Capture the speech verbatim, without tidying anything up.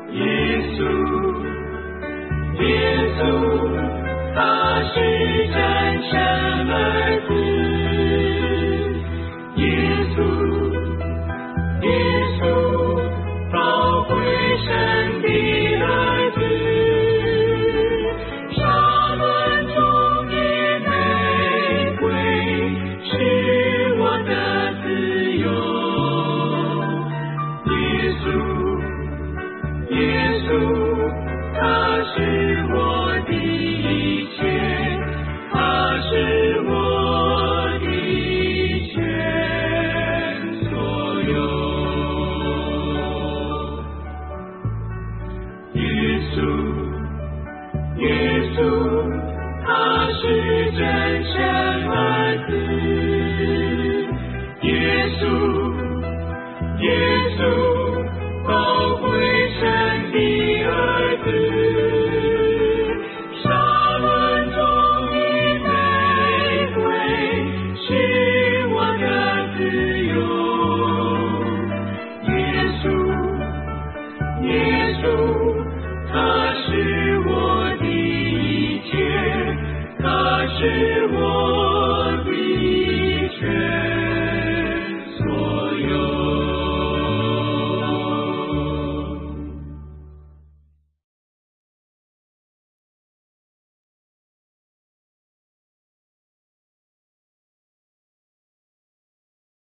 耶稣，耶稣，他是真神儿子。耶稣，耶稣，宝贵神的儿子。沙仑中的玫瑰是我的自由。耶稣，耶稣，他是我的一切，他是我的全所有。耶稣，耶稣，他是真神儿子。耶稣，耶稣，宝贵神的儿子。沙仑中的玫瑰是我的自由。耶稣，耶稣，他是我的一切，他是